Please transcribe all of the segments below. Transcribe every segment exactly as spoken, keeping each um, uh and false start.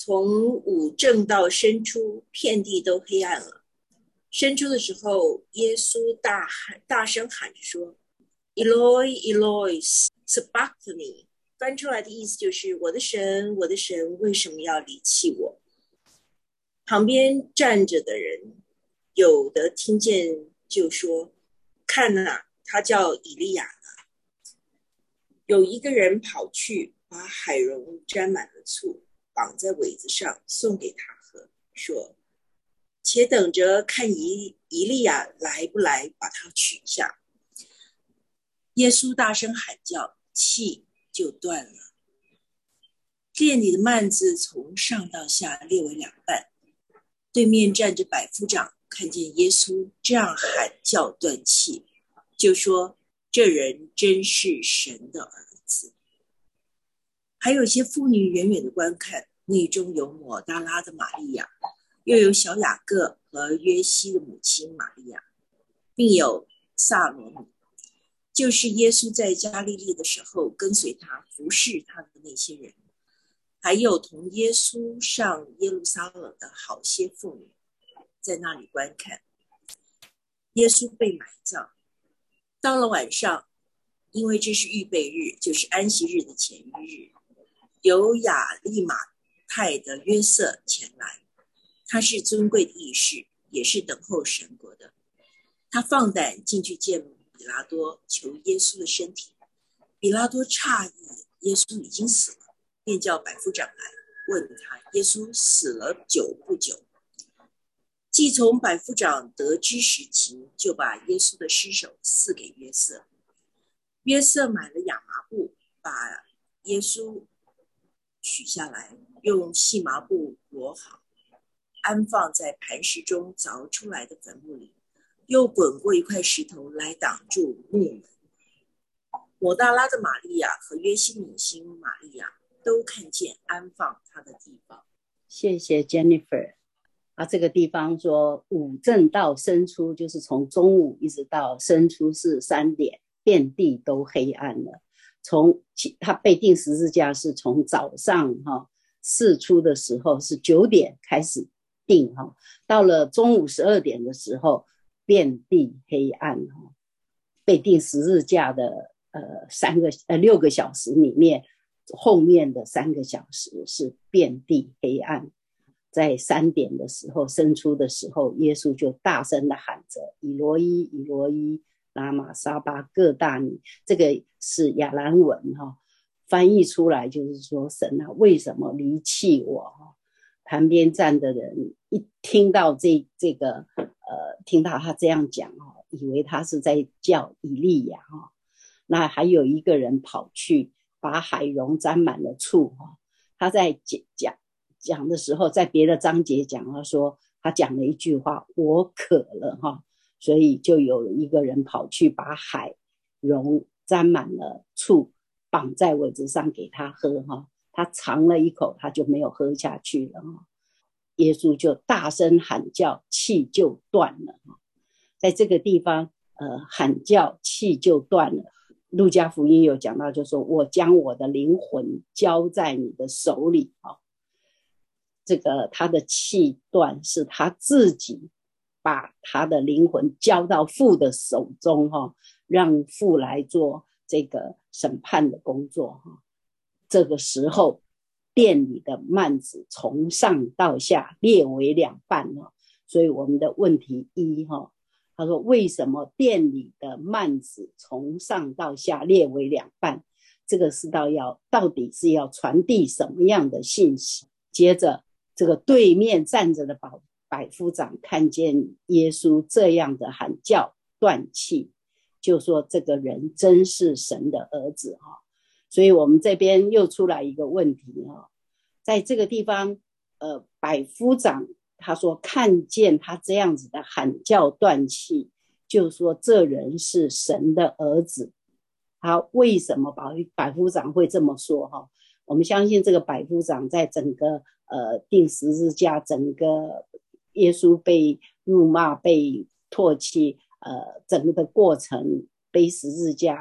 从午正到申初，遍地都黑暗了。申初的时候，耶稣大喊大声喊着说 Eloi Eloi Sabachthani， 翻出来的意思就是我的神我的神为什么要离弃我。旁边站着的人有的听见就说，看啊，他叫以利亚呢。有一个人跑去把海蓉沾满了醋，绑在苇子上送给他喝，说，且等着看以以利亚来不来把他取下。耶稣大声喊叫，气就断了。店里的幔子从上到下裂为两半。对面站着百夫长，看见耶稣这样喊叫断气，就说，这人真是神的儿子。还有些妇女远远的观看，内中有抹大拉的玛利亚，又有小雅各和约西的母亲玛利亚，并有撒罗米，就是耶稣在加利利的时候跟随他服侍他的那些人，还有同耶稣上耶路撒冷的好些妇女，在那里观看。耶稣被埋葬，到了晚上，因为这是预备日，就是安息日的前一日，有亚利马太的约瑟前来，他是尊贵的议士，也是等候神国的。他放胆进去见比拉多，求耶稣的身体。比拉多诧异耶稣已经死了，便叫百夫长来问他耶稣死了久不久。既从百夫长得知实情，就把耶稣的尸首赐给约瑟。约瑟买了亚麻布，把耶稣取下来，用细麻布裹好，安放在磐石中凿出来的坟墓里，又滚过一块石头来挡住墓门。抹大拉的玛利亚和约西母亲玛利亚都看见安放他的地方。 谢谢 Jennifer。啊，这个地方说午正到申初，就是从中午一直到申初是三点，遍地都黑暗了。从他被钉十字架是从早上哈巳初的时候是九点开始钉哈，到了中午十二点的时候遍地黑暗哈。被钉十字架的呃三个呃六个小时里面，后面的三个小时是遍地黑暗。在三点的时候，申初的时候，耶稣就大声的喊着以罗伊以罗伊拉玛撒巴各大尼，这个是亚兰文哈，翻译出来就是说，神啊，为什么离弃我？旁边站的人一听到这这个呃，听到他这样讲哈，以为他是在叫以利亚哈。那还有一个人跑去把海蓉沾满了醋哈，他在讲讲的时候，在别的章节讲，他说他讲了一句话，我渴了哈，所以就有一个人跑去把海蓉沾满了醋，绑在苇子上给他喝哈，他尝了一口，他就没有喝下去了哈。耶稣就大声喊叫，气就断了哈。在这个地方，呃，喊叫气就断了。路加福音有讲到，就说我将我的灵魂交在你的手里哈。这个他的气断是他自己把他的灵魂交到父的手中哈，让父来做这个审判的工作哈。这个时候殿里的幔子从上到下裂为两半哈，所以我们的问题一哈，他说为什么殿里的幔子从上到下裂为两半？这个是到要到底是要传递什么样的信息？接着这个对面站着的百夫长看见耶稣这样的喊叫断气，就说这个人真是神的儿子哈。所以我们这边又出来一个问题哈，在这个地方呃，百夫长他说看见他这样子的喊叫断气，就说这人是神的儿子。好，为什么百夫长会这么说哈？我们相信这个百夫长在整个呃钉十字架，整个耶稣被辱骂被唾弃呃整个的过程，背十字架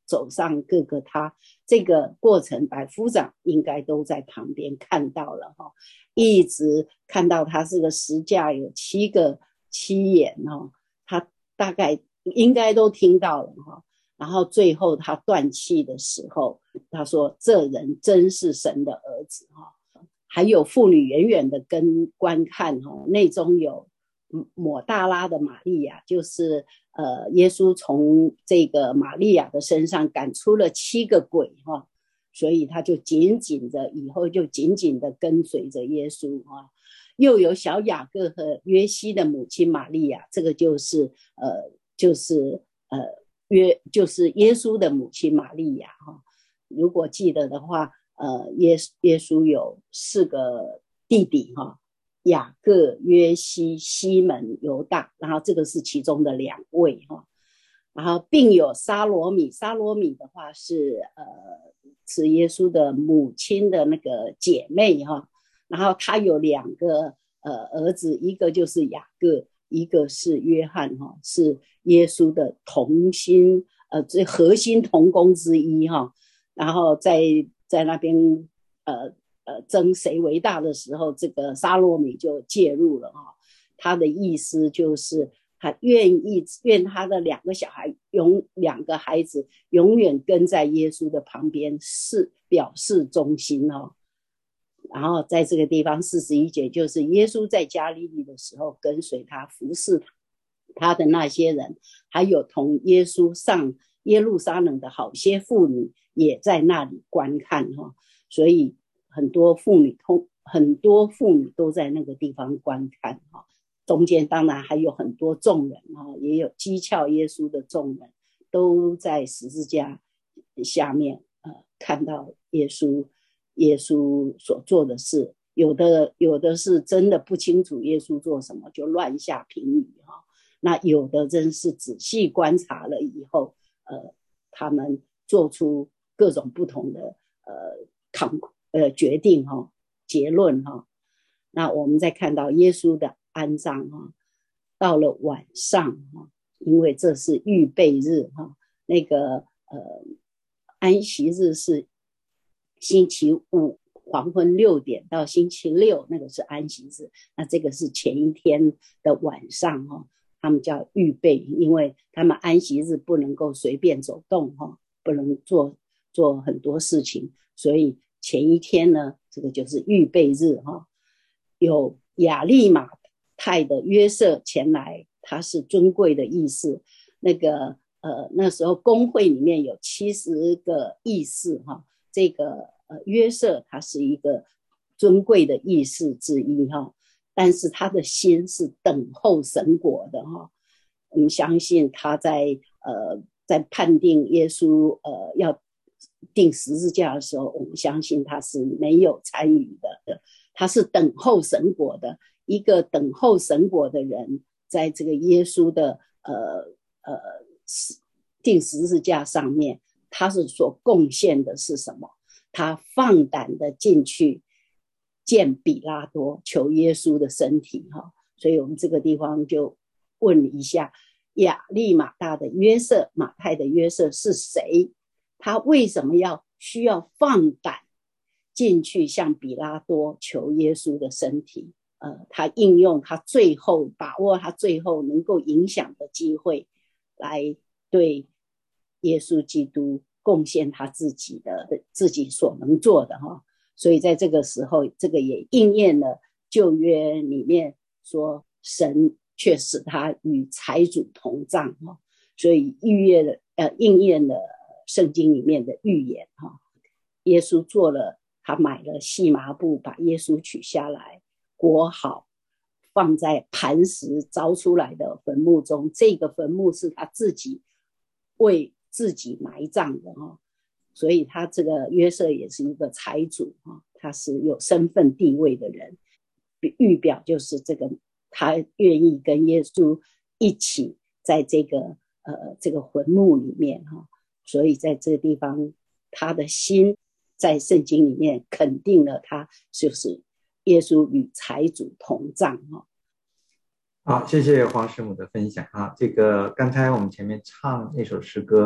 走上各个他，这个过程百夫长应该都在旁边看到了哈，一直看到他是个十架有七个七眼哈，他大概应该都听到了哈。然后最后他断气的时候，他说这人真是神的儿子哈。还有妇女远远的跟观看哈，内中有抹大拉的玛利亚，就是呃耶稣从这个玛利亚的身上赶出了七个鬼哈，所以他就紧紧的以后就紧紧的跟随着耶稣哈。又有小雅各和约西的母亲玛利亚，这个就是呃就是呃约就是耶稣的母亲玛利亚哈。如果记得的话，呃耶耶稣有四个弟弟哈，雅各、约西、西门、犹大，然后这个是其中的两位哈。然后并有沙罗米，沙罗米的话是呃是耶稣的母亲的那个姐妹哈。然后他有两个呃儿子，一个就是雅各，一个是约翰哈，是耶稣的同心呃最核心同工之一哈。然后在在那边呃呃争谁为大的时候，这个沙罗米就介入了哈。他的意思就是他愿意愿他的两个小孩永两个孩子永远跟在耶稣的旁边，是表示忠心哈。然后在这个地方四十一节就是耶稣在加利利的时候，跟随他服侍他的那些人，还有同耶稣上耶路撒冷的好些妇女也在那里观看哈。所以很多妇女通很多妇女都在那个地方观看哈。中间当然还有很多众人哈，也有讥诮耶稣的众人，都在十字架下面呃看到耶稣耶稣所做的事。有的有的是真的不清楚耶稣做什么就乱下评语哈。那有的真是仔细观察了以后，呃，他们做出各种不同的呃抗呃决定哈，结论哈。那我们再看到耶稣的安葬哈，到了晚上哈，因为这是预备日哈，那个呃安息日是星期五黄昏六点到星期六，那个是安息日。那这个是前一天的晚上哈，他们叫预备，因为他们安息日不能够随便走动哈，不能做做很多事情，所以前一天呢，这个就是预备日哈。有亚利马太的约瑟前来，他是尊贵的议士。那个呃那时候公会里面有七十个议士哈，这个呃约瑟他是一个尊贵的议士之一哈，但是他的心是等候神果的哈。我们相信他在呃在判定耶稣呃要钉十字架的时候，我们相信他是没有参与的，他是等候神果的。一个等候神果的人，在这个耶稣的呃呃钉十字架上面，他是所贡献的是什么？他放胆的进去见比拉多，求耶稣的身体哈。所以我们这个地方就问一下，亚利马大的约瑟，马太的约瑟是谁？他为什么要需要放胆进去向比拉多求耶稣的身体？呃，他应用他最后把握他最后能够影响的机会，来对耶稣基督贡献他自己的自己所能做的哈。所以在这个时候，这个也应验了旧约里面说，神却使他与财主同葬哈。所以预约了呃应验了圣经里面的预言哈。耶稣做了，他买了细麻布，把耶稣取下来，裹好，放在磐石凿出来的坟墓中。这个坟墓是他自己为自己埋葬的哈。所以他这个约瑟也是一个财主哈，他是有身份地位的人。预表就是这个，他愿意跟耶稣一起在这个呃这个坟墓里面哈。所以在这个地方，他的心在圣经里面肯定了他就是耶稣与财主同葬哈。 好，谢谢黄师母的分享啊。这个刚才我们前面唱那首诗歌，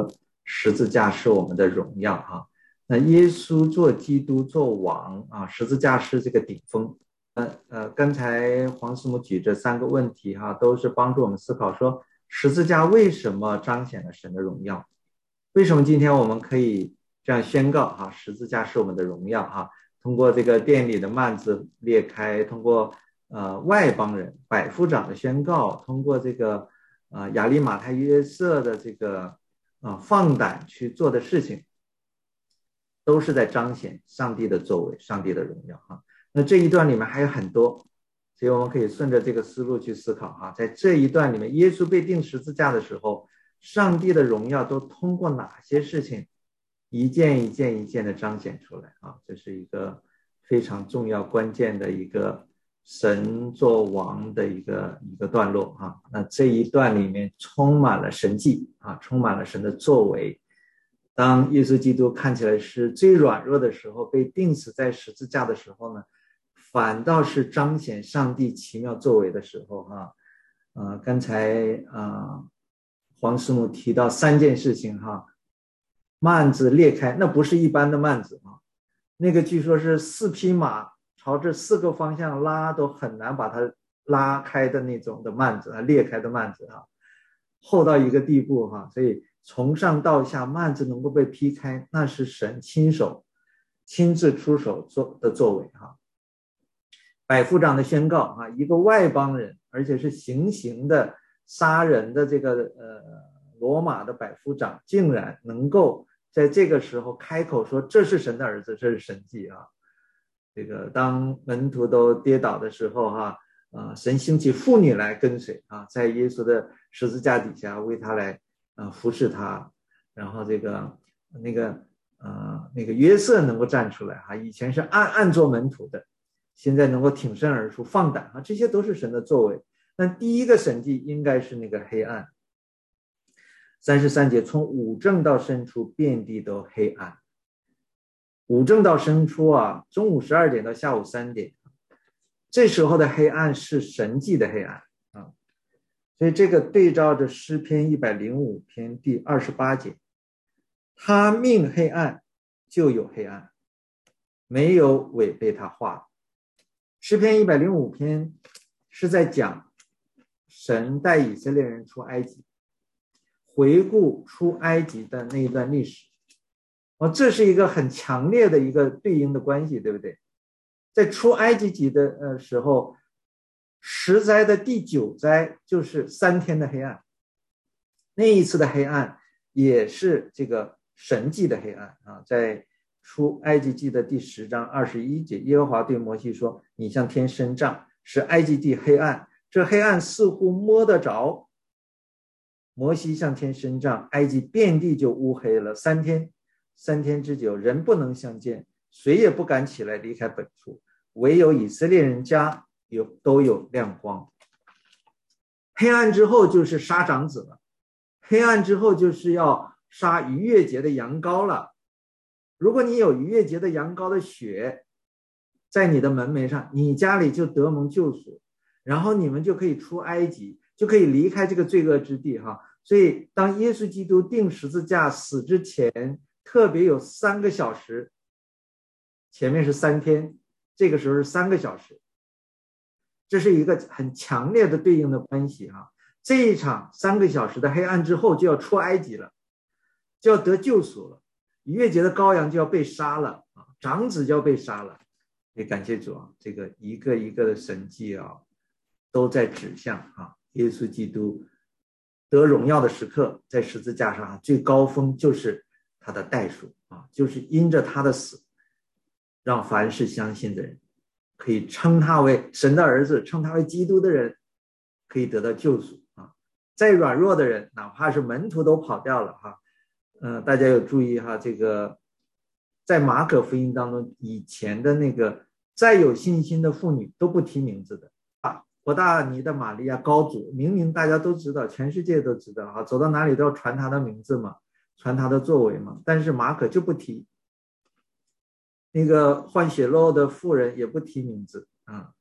十字架是我们的荣耀啊。那耶稣做基督做王啊，十字架是这个顶峰。呃呃，刚才黄师母举这三个问题哈、啊，都是帮助我们思考说，十字架为什么彰显了神的荣耀？为什么今天我们可以这样宣告哈、啊，十字架是我们的荣耀哈、啊？通过这个殿里的幔子裂开，通过呃外邦人百夫长的宣告，通过这个呃亚利马太约瑟的这个啊、呃、放胆去做的事情，都是在彰显上帝的作为，上帝的荣耀哈。那这一段里面还有很多，所以我们可以顺着这个思路去思考哈。在这一段里面，耶稣被钉十字架的时候，上帝的荣耀都通过哪些事情一件一件一件的彰显出来啊？这是一个非常重要关键的一个神作王的一个一个段落啊。那这一段里面充满了神迹啊，充满了神的作为。当耶稣基督看起来是最软弱的时候，被钉死在十字架的时候呢，反倒是彰显上帝奇妙作为的时候哈。呃，刚才呃黄师母提到三件事情哈，幔子裂开，那不是一般的幔子啊，那个据说是四匹马朝着四个方向拉都很难把它拉开的那种的幔子啊，裂开的幔子啊，厚到一个地步哈，所以从上到下幔子能够被劈开，那是神亲手亲自出手做的作为哈。百夫长的宣告啊，一个外邦人，而且是行刑的杀人的这个呃罗马的百夫长，竟然能够在这个时候开口说这是神的儿子，这是神迹啊。这个当门徒都跌倒的时候哈、啊呃、神兴起妇女来跟随啊，在耶稣的十字架底下为他来呃服侍他，然后这个那个呃那个约瑟能够站出来哈、啊，以前是暗暗做门徒的，现在能够挺身而出放胆啊，这些都是神的作为。那第一个神迹应该是那个黑暗。三十三节，从午正到申初，遍地都黑暗。午正到申初啊，中午十二点到下午三点，这时候的黑暗是神迹的黑暗啊。所以这个对照着诗篇一百零五篇第二十八节，他命黑暗就有黑暗，没有违背他话。诗篇一百零五篇是在讲神带以色列人出埃及，回顾出埃及的那一段历史。哦，这是一个很强烈的一个对应的关系，对不对？在出埃及记的呃时候，十灾的第九灾就是三天的黑暗，那一次的黑暗也是这个神迹的黑暗啊。在出埃及记的第十章二十一节，耶和华对摩西说：“你向天伸杖，使埃及地黑暗，这黑暗似乎摸得着。”摩西向天伸杖，埃及遍地就乌黑了三天。三天之久，人不能相见，谁也不敢起来离开本处，唯有以色列人家有都有亮光。黑暗之后就是杀长子了，黑暗之后就是要杀逾越节的羊羔了。如果你有逾越节的羊羔的血在你的门楣上，你家里就得蒙救赎，然后你们就可以出埃及，就可以离开这个罪恶之地哈。所以当耶稣基督钉十字架死之前，特别有三个小时，前面是三天，这个时候是三个小时，这是一个很强烈的对应的关系哈。这一场三个小时的黑暗之后就要出埃及了，就要得救赎了，逾越节的羔羊就要被杀了啊，长子就要被杀了。也感谢主啊，这个一个一个的神迹啊，都在指向啊，耶稣基督得荣耀的时刻，在十字架上最高峰就是他的代赎啊，就是因着他的死，让凡是相信的人可以称他为神的儿子，称他为基督的人可以得到救赎啊。再软弱的人，哪怕是门徒都跑掉了哈，嗯、呃，大家有注意哈，这个在马可福音当中，以前的那个再有信心的妇女都不提名字的啊，伯大尼的玛利亚高祖，明明大家都知道，全世界都知道啊，走到哪里都要传他的名字嘛，传他的作为嘛，但是马可就不提。那个患血漏的妇人也不提名字啊，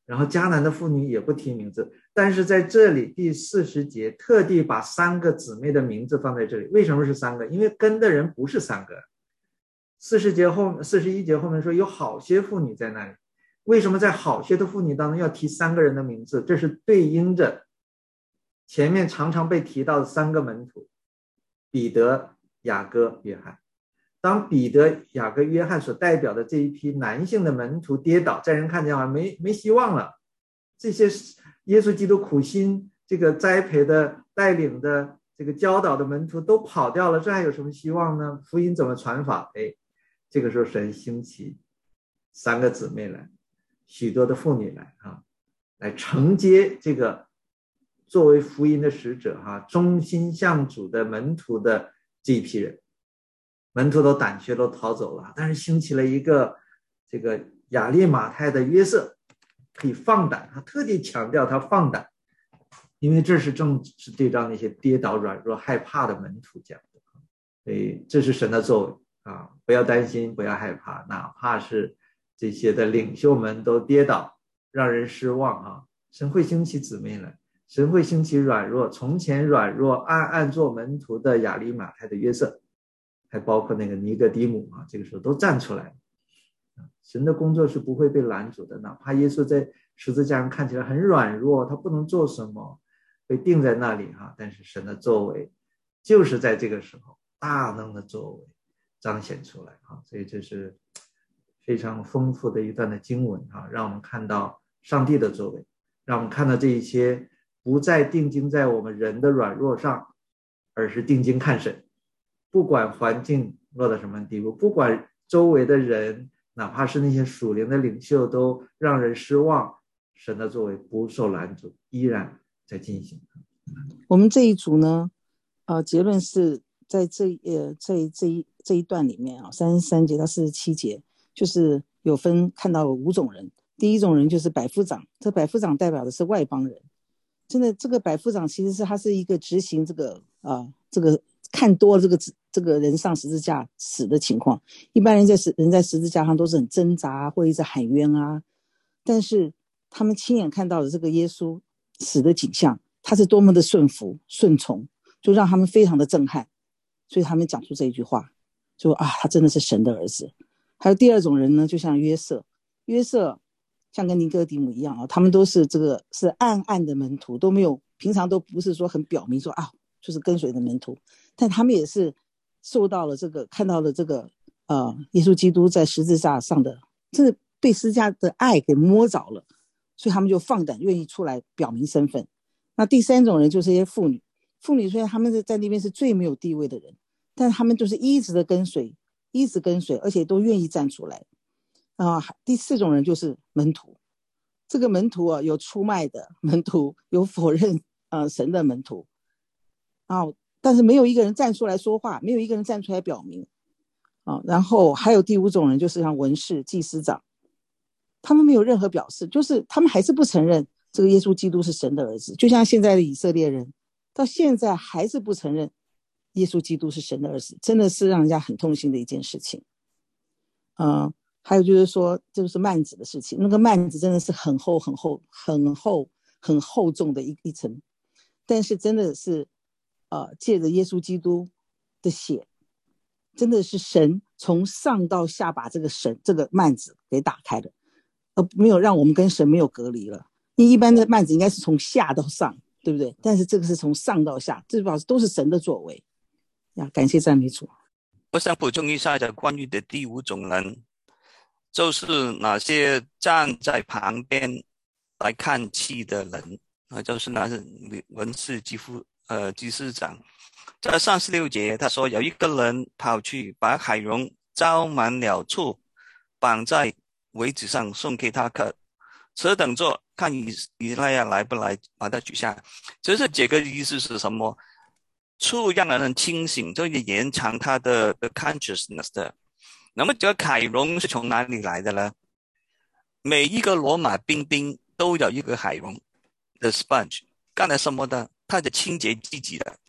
然后迦南的妇女也不提名字，但是在这里第四十节特地把三个姊妹的名字放在这里。为什么是三个？因为跟的人不是三个。四十节后四十一节后面说有好些妇女在那里，为什么在好些的妇女当中要提三个人的名字？这是对应着前面常常被提到的三个门徒，彼得、雅各、约翰。当彼得、雅各、约翰所代表的这一批男性的门徒跌倒，在人看见好像没没希望了，这些耶稣基督苦心这个栽培的、带领的、这个教导的门徒都跑掉了，这还有什么希望呢？福音怎么传法？哎，这个时候神兴起三个姊妹来，许多的妇女来啊，来承接这个作为福音的使者哈、啊，忠心向主的门徒的这一批人。门徒都胆怯，都逃走了，但是兴起了一个这个亚利马太的约瑟，可以放胆，他特地强调他放胆，因为这是正是对照那些跌倒、软弱、害怕的门徒讲的，所以这是神的作为啊！不要担心，不要害怕，哪怕是这些的领袖们都跌倒，让人失望啊！神会兴起姊妹来，神会兴起软弱，从前软弱暗暗做门徒的亚利马太的约瑟。还包括那个尼哥底母啊，这个时候都站出来了。神的工作是不会被拦阻的，哪怕耶稣在十字架上看起来很软弱，他不能做什么，被钉在那里哈、啊，但是神的作为就是在这个时候大能的作为彰显出来啊，所以这是非常丰富的一段的经文啊，让我们看到上帝的作为，让我们看到这一些不再定睛在我们人的软弱上，而是定睛看神。不管环境落到什么地步，不管周围的人，哪怕是那些属灵的领袖都让人失望，神的作为不受拦阻，依然在进行。 我们这一组呢，呃，结论是在这呃这这一这一段里面啊，三十三节到四十七节，就是有分看到五种人。第一种人就是百夫长，这百夫长代表的是外邦人。真的，这个百夫长其实是他是一个执行这个啊、呃、这个。看多了这个这个人上十字架死的情况，一般人在人在十字架上都是很挣扎，或者一直喊冤啊，但是他们亲眼看到了这个耶稣死的景象，他是多么的顺服顺从，就让他们非常的震撼，所以他们讲出这一句话，就啊，他真的是神的儿子。还有第二种人呢，就像约瑟，约瑟像跟尼哥底母一样啊，他们都是这个是暗暗的门徒，都没有平常都不是说很表明说啊，就是跟随的门徒。但他们也是受到了这个看到了这个呃耶稣基督在十字架上的真的被十字架的爱给摸着了，所以他们就放胆愿意出来表明身份。那第三种人就是一些妇女，妇女虽然他们在那边是最没有地位的人，但他们就是一直的跟随一直跟随，而且都愿意站出来啊、呃。第四种人就是门徒，这个门徒啊，有出卖的门徒，有否认呃神的门徒啊。但是没有一个人站出来说话，没有一个人站出来表明啊。然后还有第五种人，就是像文士、祭司长，他们没有任何表示，就是他们还是不承认这个耶稣基督是神的儿子，就像现在的以色列人到现在还是不承认耶稣基督是神的儿子，真的是让人家很痛心的一件事情。嗯，还有就是说，这就是幔子的事情，那个幔子真的是很厚很厚很厚很厚重的一一层，但是真的是呃，借着耶稣基督的血，真的是神从上到下把这个神这个幔子给打开了，而没有让我们跟神没有隔离了。因为一般的幔子应该是从下到上，对不对？但是这个是从上到下，这表示都是神的作为呀。感谢赞美主。 我想补充一下的关于的第五种人，就是那些站在旁边来看戏的人，就是那些文士祭司呃祭司长。在三十六节他说，有一个人跑去把海蓉浇满了醋，绑在苇子上送给他客，此等着看以以利亚来不来把他取下。其实这个意思是什么？醋让人清醒，就延长他的 the consciousness 的。那么这个海蓉是从哪里来的呢？每一个罗马兵兵都有一个海蓉的 sponge， 干了什么的？他的清洁自己的。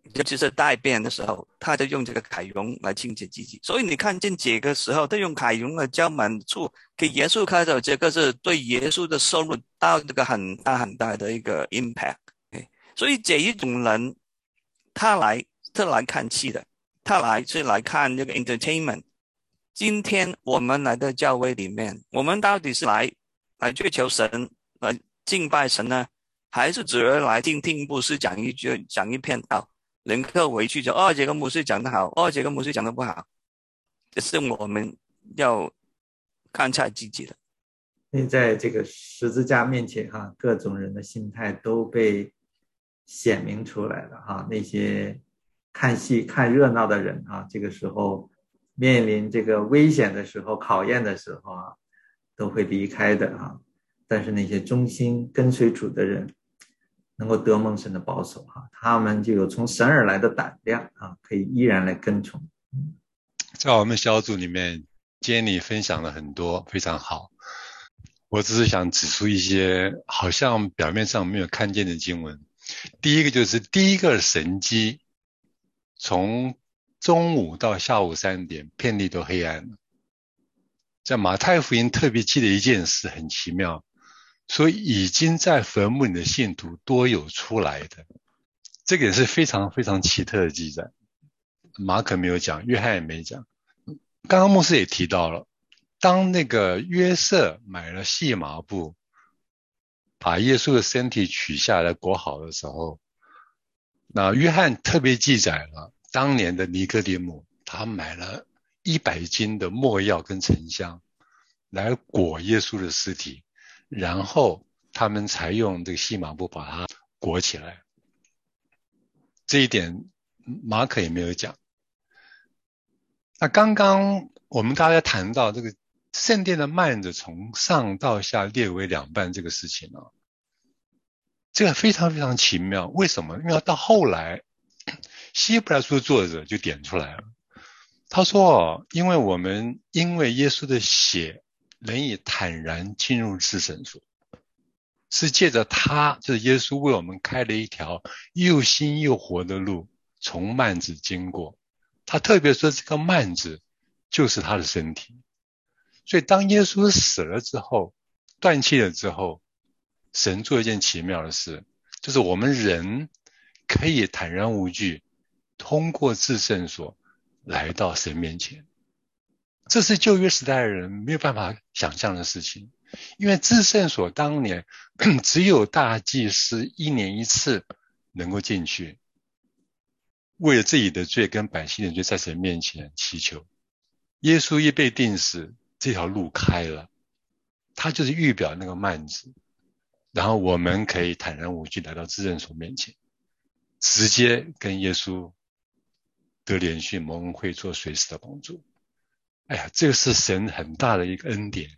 尤其是大便的时候，他就用这个凯戎来清洁自己。所以你看见这个时候，他用凯戎来浇满处，给耶稣开口，这个是对耶稣的收入到这个很大很大的一个 impact。Okay? 所以这一种人，他来他来看戏的，他来是来看这个 entertainment。今天我们来到教会里面，我们到底是来来追求神、来敬拜神呢，还是只是来听听牧师讲一句、讲一篇道？人客回去就哦，这个牧师讲得好，哦，这个牧师讲得不好，这是我们要看察自己的。 所以在这个十字架面前哈，各种人的心态都被显明出来了哈。那些看戏看热闹的人啊，这个时候面临这个危险的时候、考验的时候啊，都会离开的啊。但是那些忠心跟随主的人，能够得蒙神的保守哈，他们就有从神而来的胆量啊，可以依然来跟从。 在我们小组里面 Jenny 分享了很多，非常好。我只是想指出一些好像表面上没有看见的经文。第一个就是第一个神迹，从中午到下午三点，遍地都黑暗了。在马太福音特别记的一件事很奇妙，所以已经在坟墓里的信徒多有出来的，这个也是非常非常奇特的记载。马可没有讲，约翰也没讲。刚刚牧师也提到了，当那个约瑟买了细麻布，把耶稣的身体取下来裹好的时候，那约翰特别记载了当年的尼哥底母，他买了一百斤的没药跟沉香来裹耶稣的尸体，然后他们才用这个细麻布把它裹起来。这一点马可也没有讲。那刚刚我们大家谈到这个圣殿的幔子从上到下裂为两半这个事情啊，这个非常非常奇妙。为什么？因为到后来希伯来书作者就点出来了，他说因为我们因为耶稣的血能以坦然进入至圣所，是借着他，就是耶稣为我们开了一条又新又活的路，从幔子经过。他特别说这个幔子就是他的身体。所以当耶稣死了之后，断气了之后，神做一件奇妙的事，就是我们人可以坦然无惧通过至圣所来到神面前。这是旧约时代的人没有办法想象的事情，因为至圣所当年只有大祭司一年一次能够进去，为了自己的罪跟百姓的罪在神面前祈求。耶稣一被钉死，这条路开了，他就是预表那个幔子，然后我们可以坦然无惧来到至圣所面前，直接跟耶稣得连续蒙恩惠做随时的帮助。哎呀，这个是神很大的一个恩典，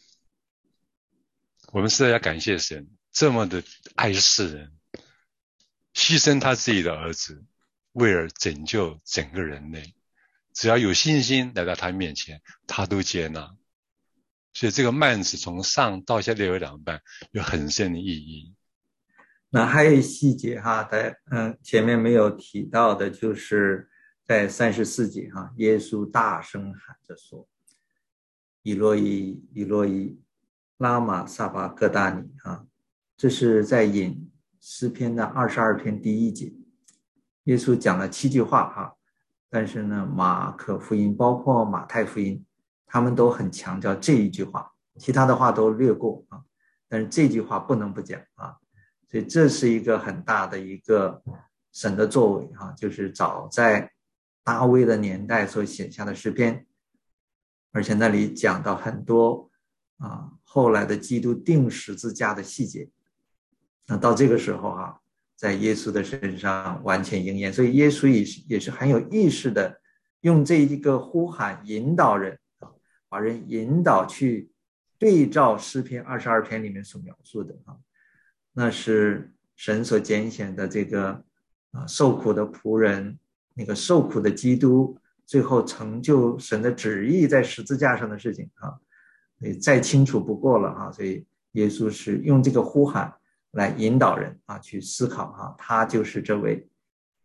我们是要感谢神这么的爱世人，牺牲他自己的儿子，为了拯救整个人类，只要有信心来到他面前，他都接纳。所以这个幔子从上到下裂为两半，有很深的意义。 那还有一细节哈，在嗯前面没有提到的，就是在三十四节哈，耶稣大声喊着说：“以洛伊，以洛伊，拉玛撒巴各大尼啊！”这是在引诗篇的二十二篇第一节。耶稣讲了七句话哈，但是呢，马可福音包括马太福音，他们都很强调这一句话，其他的话都略过啊，但是这句话不能不讲啊。所以这是一个很大的一个神的作为啊，就是早在大卫的年代所写下的诗篇，而且那里讲到很多啊后来的基督钉十字架的细节。那到这个时候啊，在耶稣的身上完全应验，所以耶稣也是也是很有意识的用这一个呼喊引导人，把人引导去对照诗篇二十二篇里面所描述的啊，那是神所拣选的这个啊受苦的仆人，那个受苦的基督，最后成就神的旨意在十字架上的事情啊，所以再清楚不过了啊。所以耶稣是用这个呼喊来引导人啊去思考啊，他就是这位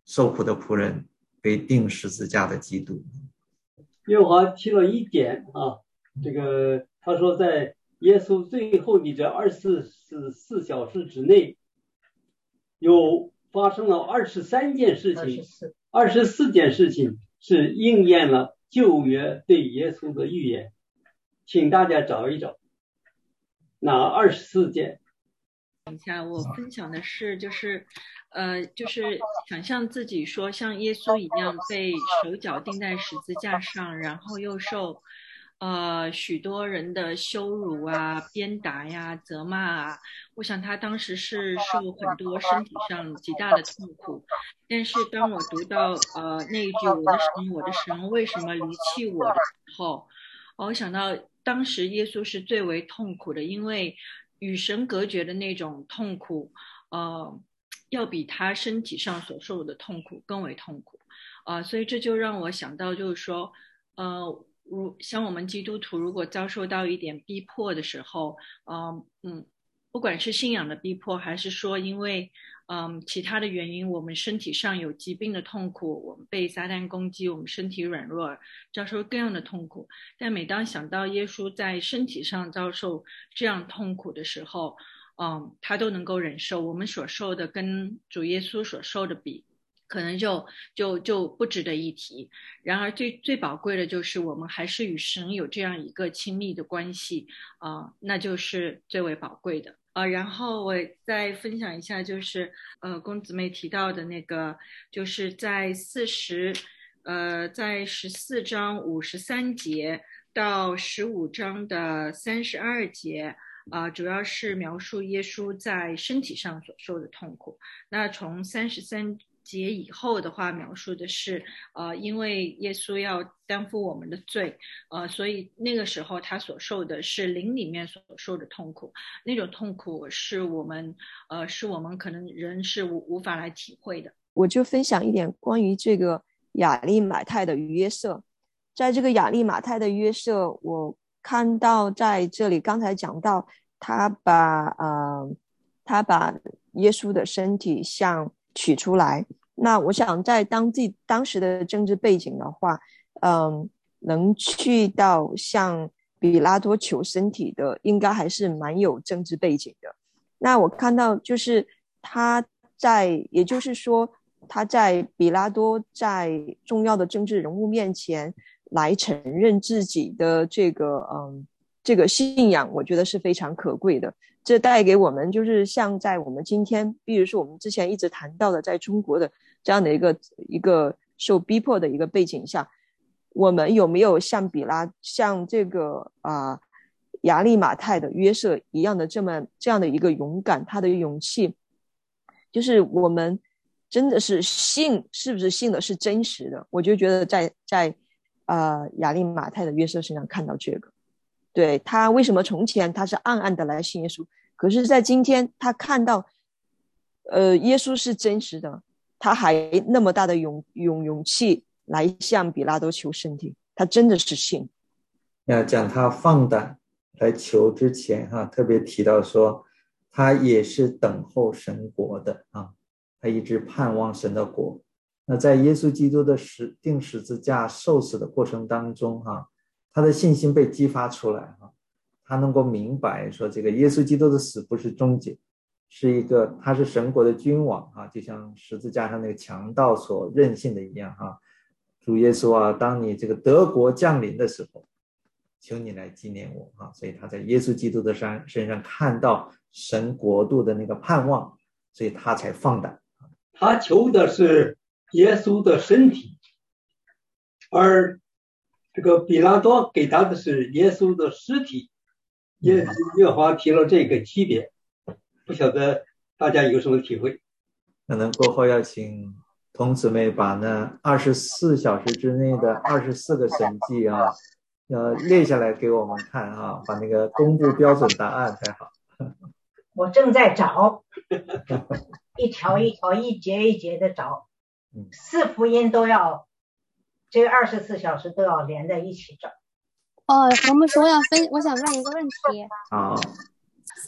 受苦的仆人，被钉十字架的基督。 约华提了一点啊，这个他说在耶稣最后的这二十四小时之内，有发生了二十三件事情，二十四件事情是应验了旧约对耶稣的预言，请大家找一找哪二十四件。 等一下，我分享的是就是呃就是想象自己说像耶稣一样被手脚钉在十字架上，然后又受呃许多人的羞辱啊、鞭打呀、责骂啊。我想他当时是受很多身体上极大的痛苦，但是当我读到呃那一句我的神我的神为什么离弃我的时候，我想到当时耶稣是最为痛苦的，因为与神隔绝的那种痛苦呃要比他身体上所受的痛苦更为痛苦啊、呃，所以这就让我想到就是说呃如像我们基督徒如果遭受到一点逼迫的时候，嗯嗯，不管是信仰的逼迫，还是说因为嗯其他的原因，我们身体上有疾病的痛苦，我们被撒旦攻击，我们身体软弱，遭受各样的痛苦。但每当想到耶稣在身体上遭受这样痛苦的时候，嗯，他都能够忍受，我们所受的跟主耶稣所受的比，可能就就就不值得一提。然而最最宝贵的就是我们还是与神有这样一个亲密的关系啊、呃，那就是最为宝贵的啊、呃。然后我再分享一下，就是呃公子妹提到的那个，就是在四十呃在十四章五十三节到十五章的三十二节。啊、呃，主要是描述耶稣在身体上所受的痛苦。那从三十三节以后的话，描述的是，呃，因为耶稣要担负我们的罪，呃，所以那个时候他所受的是灵里面所受的痛苦，那种痛苦是我们，呃，是我们可能人是无无法来体会的。 我就分享一点关于这个亚利马太的约瑟，在这个亚利马太的约瑟，我看到在这里刚才讲到他把呃他把耶稣的身体像取出来，那我想在当地当时的政治背景的话，嗯，能去到像比拉多求身体的应该还是蛮有政治背景的。那我看到就是他在也就是说他在比拉多在重要的政治人物面前来承认自己的这个嗯这个信仰，我觉得是非常可贵的。这带给我们就是像在我们今天，比如说我们之前一直谈到的，在中国的这样的一个一个受逼迫的一个背景下，我们有没有像比拉像这个啊、呃、亚利马太的约瑟一样的这么这样的一个勇敢，他的勇气，就是我们真的是信，是不是信的是真实的？我就觉得在在呃亚利马太的约瑟身上看到这个。对，他为什么从前他是暗暗的来信耶稣，可是在今天他看到呃耶稣是真实的，他还那么大的勇勇勇气来向比拉多求身体，他真的是信。 要讲他放胆来求之前哈、啊，特别提到说他也是等候神国的啊，他一直盼望神的国。那在耶稣基督的十钉十字架受死的过程当中哈、啊，他的信心被激发出来哈，他能够明白说这个耶稣基督的死不是终结，是一个他是神国的君王啊，就像十字架上那个强盗所任性的一样哈。主耶稣啊，当你这个得国降临的时候，求你来纪念我啊！所以他在耶稣基督的身上看到神国度的那个盼望，所以他才放胆。 他求的是耶稣的身体，而这个比拉多给他的是耶稣的尸体。耶约华提了这个区别，不晓得大家有什么体会？ 可能过后要请童姊妹把那二十四小时之内的二十四个神迹啊，要列下来给我们看啊，把那个公布标准答案才好。 我正在找，一条一条、一节一节的找，四福音都要，这个二十四小时都要连在一起找。 哦，我们说我要分，我想问一个问题。 好。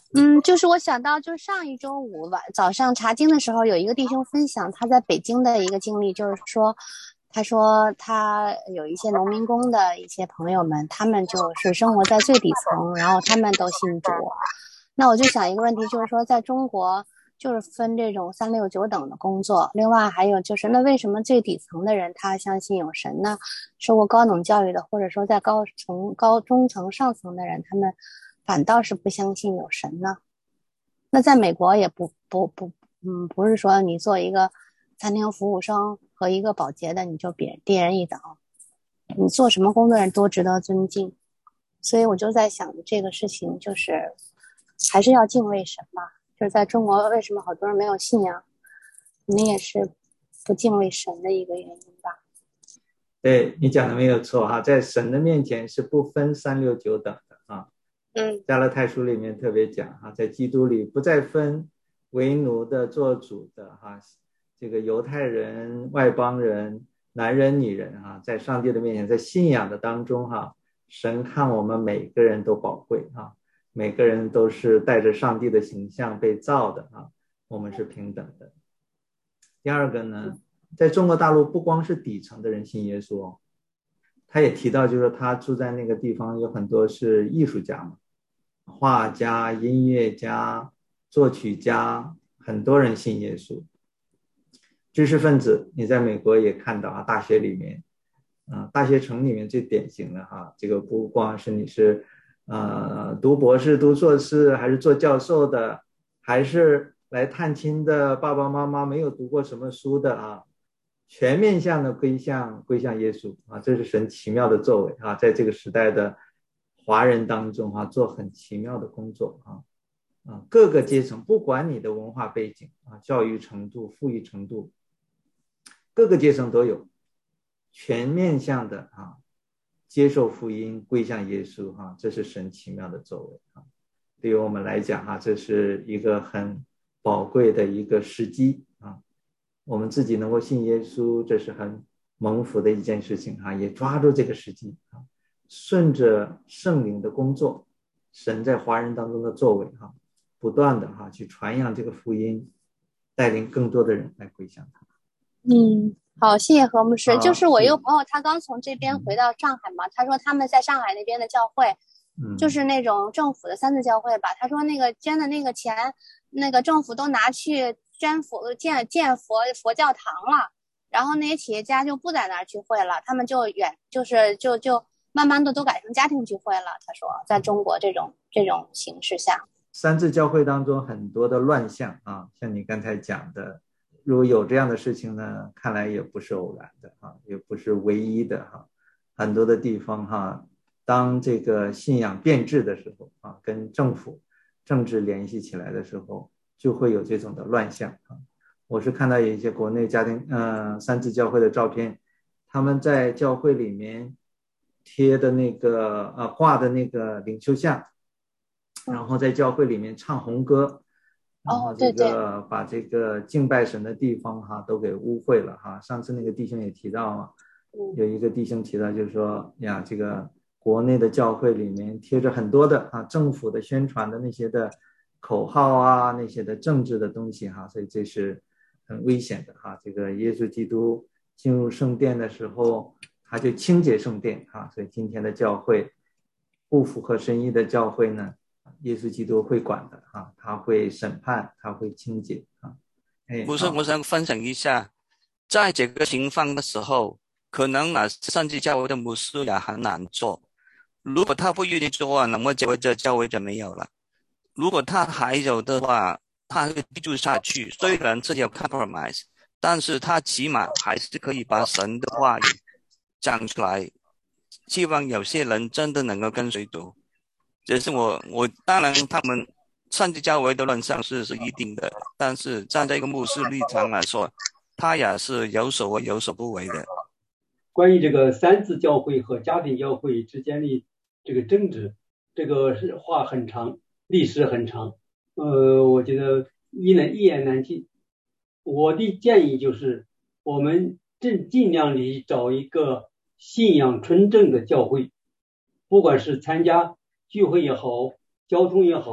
嗯，就是我想到，就是上一周五晚早上查经的时候，有一个弟兄分享他在北京的一个经历，就是说，他说他有一些农民工的一些朋友们，他们就是生活在最底层，然后他们都信主。那我就想一个问题，就是说，在中国就是分这种三六九等的工作，另外还有就是，那为什么最底层的人他相信有神呢？受过高等教育的，或者说在高层、高中层、上层的人，他们反倒是不相信有神呢？那在美国也不不不，嗯，不是说你做一个餐厅服务生和一个保洁的你就比低人一等，你做什么工作人都值得尊敬。所以我就在想这个事情，就是还是要敬畏神吧。就是在中国为什么好多人没有信仰，可能也是不敬畏神的一个原因吧。 对，你讲的没有错哈，在神的面前是不分三六九等的啊。 嗯， 加拉太书里面特别讲哈，在基督里不再分为奴的做主的哈，这个犹太人、外邦人、男人、女人哈，在上帝的面前，在信仰的当中哈，神看我们每个人都宝贵哈，每个人都是带着上帝的形象被造的啊，我们是平等的。第二个呢，在中国大陆不光是底层的人信耶稣哦，他也提到就是说他住在那个地方有很多是艺术家嘛，画家、音乐家、作曲家，很多人信耶稣。知识分子你在美国也看到啊，大学里面啊，大学城里面最典型的哈，这个不光是你是呃读博士、读硕士，还是做教授的，还是来探亲的爸爸妈妈没有读过什么书的啊，全面向的归向归向耶稣啊，这是神奇妙的作为啊，在这个时代的华人当中啊，做很奇妙的工作啊啊，各个阶层，不管你的文化背景啊、教育程度、富裕程度，各个阶层都有，全面向的啊，接受福音，归向耶稣哈、啊，这是神奇妙的作为啊。对于我们来讲哈、啊，这是一个很宝贵的一个时机啊。我们自己能够信耶稣，这是很蒙福的一件事情哈、啊，也抓住这个时机啊，顺着圣灵的工作，神在华人当中的作为哈、啊，不断的哈、啊、去传扬这个福音，带领更多的人来归向他。 嗯，好，谢谢何牧师。 啊、 就是我一个朋友，他刚从这边回到上海嘛，他说他们在上海那边的教会， 嗯， 就是那种政府的三自教会吧。他说那个捐的那个钱，那个政府都拿去捐佛建建佛佛教堂了，然后那些企业家就不在那儿聚会了，他们就远就是就就慢慢的都改成家庭聚会了。他说，在中国这种这种形势下， 三自教会当中很多的乱象啊，像你刚才讲的。如果有这样的事情呢，看来也不是偶然的哈，也不是唯一的哈。很多的地方哈，当这个信仰变质的时候啊，跟政府政治联系起来的时候，就会有这种的乱象啊。我是看到有一些国内家庭呃三自教会的照片，他们在教会里面贴的那个呃挂的那个领袖像，然后在教会里面唱红歌。然后这个把这个敬拜神的地方哈都给污秽了哈。上次那个弟兄也提到嘛，有一个弟兄提到就是说呀，这个国内的教会里面贴着很多的啊政府的宣传的那些的口号啊，那些的政治的东西哈，所以这是很危险的哈。这个耶稣基督进入圣殿的时候，他就清洁圣殿哈，所以今天的教会不符合神意的教会呢，耶稣基督会管的哈，他会审判，他会清洁啊。哎， 不是，我想分享一下，在这个情况的时候，可能啊，甚至教会的牧师也很难做。如果他不愿意做啊，那么这个教会就没有了。如果他还有的话，他会继续下去。虽然这有 compromise， 但是他起码还是可以把神的话语讲出来。希望有些人真的能够跟随读。这是我我当然他们甚至教会的乱象是是一定的，但是站在一个牧师立场来说，他也是有所为有所不为的。 关于这个三自教会和家庭教会之间的这个争执，这个是话很长，历史很长，呃，我觉得一难一言难尽。我的建议就是，我们尽尽量的找一个信仰纯正的教会，不管是参加聚会也好，交通也好，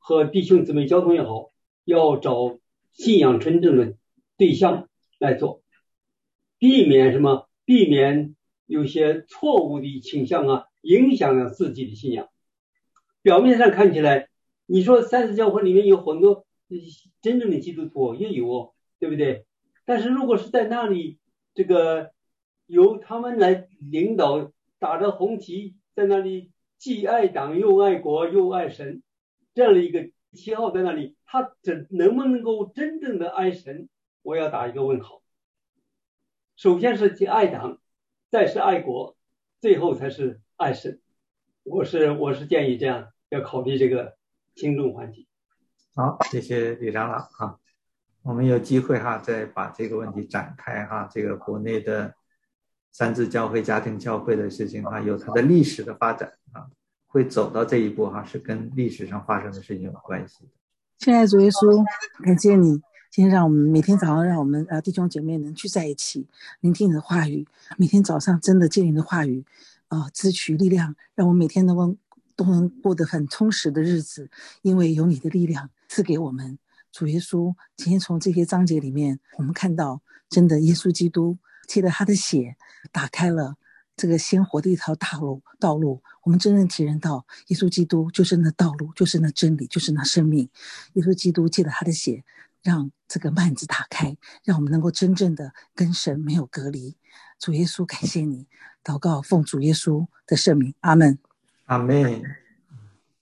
和弟兄姊妹交通也好，要找信仰纯正的对象来做，避免什么？避免有些错误的倾向啊，影响了自己的信仰。表面上看起来，你说三自教会里面有很多真正的基督徒也有哦，对不对？但是如果是在那里，这个由他们来领导，打着红旗，在那里既爱党又爱国又爱神，这样的一个旗号在那里，他怎能不能够真正的爱神？我要打一个问号。首先是爱党，再是爱国，最后才是爱神。我是我是建议这样要考虑这个轻重缓急。 好，谢谢李长老哈。我们有机会哈再把这个问题展开哈。这个国内的三自教会、家庭教会的事情哈，有它的历史的发展啊，会走到这一步哈，是跟历史上发生的事情有关系的。 亲爱的主耶稣，感谢你今天让我们每天早上让我们呃弟兄姐妹能聚在一起，聆听你的话语，每天早上真的借你的话语啊、呃，支取力量，让我们每天能够都能过得很充实的日子，因为有你的力量赐给我们。主耶稣，今天从这些章节里面，我们看到真的耶稣基督借着他的血打开了这个鲜活的一条大路道路，我们真正体认到耶稣基督就是那道路，就是那真理，就是那生命。耶稣基督借着他的血让这个幔子打开，让我们能够真正的跟神没有隔离。主耶稣，感谢你，祷告奉主耶稣的圣名，阿们。 阿们。